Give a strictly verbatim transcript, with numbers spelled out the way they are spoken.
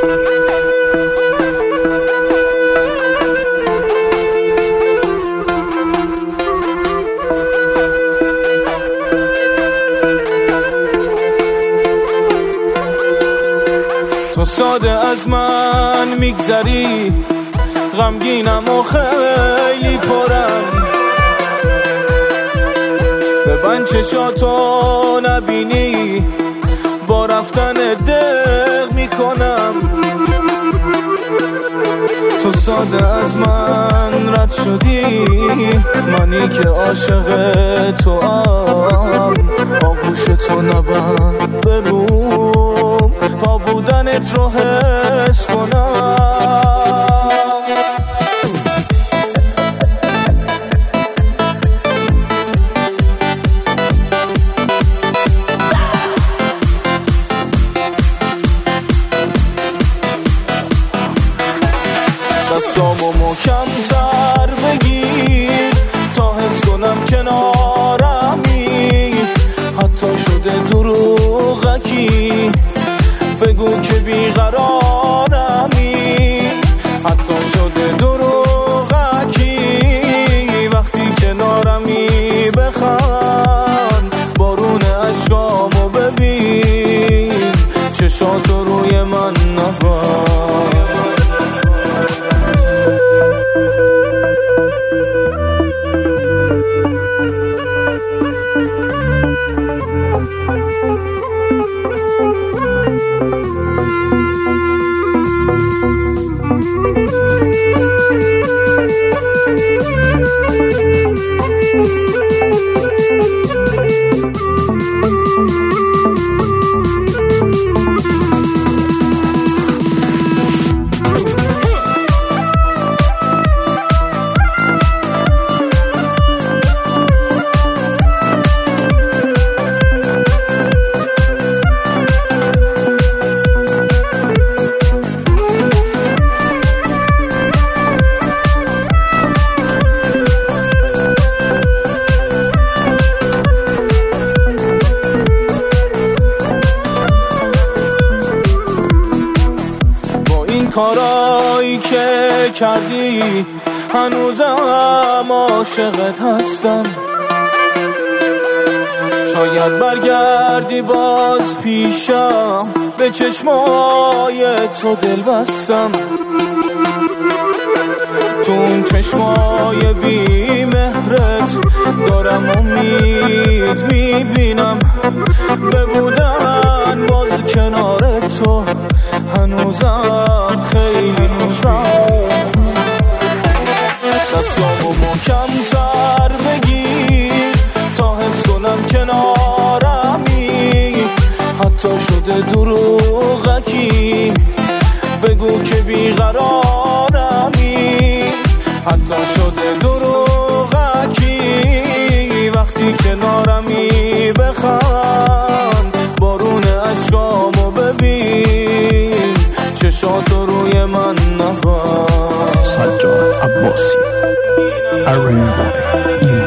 تو ساده از من میگذری، غمگینم و خیلی پرم. ببند چشاتو نبینی، با رفتن دق میکنم. تو ساده از من رد شدی، منی که عاشق تو ام. آغوش تو نبند بروم، تا بودنت رو حس کنم. دستامو محکم‌تر بگیر، تا حس کنم کنارمی. حتی شده دروغکی، بگو که بیقرارمی. حتی شده دروغکی، وقتی کنارمی. بخند بارون اشکامو ببین، چشاتو روی من نبند. کارایی که کردی، هنوزم عاشقت هستم. شاید برگردی باز پیشم، به چشمای تو دل بستم. تو اون چشمای بی مهرت دارم امید میبینم. ببودن باز کنار تو، هنوزم خیلی خوشم. دستامو محکم‌تر بگیر، تا حس کنم کنارمی. حتی شده دروغکی، بگو که بیقرارمی. حتی شده دروغکی، وقتی کنارمی. بخند بارون اشکامو ببین، چشاتو روی من نبند. سجاد عباسی، Arrange Boy.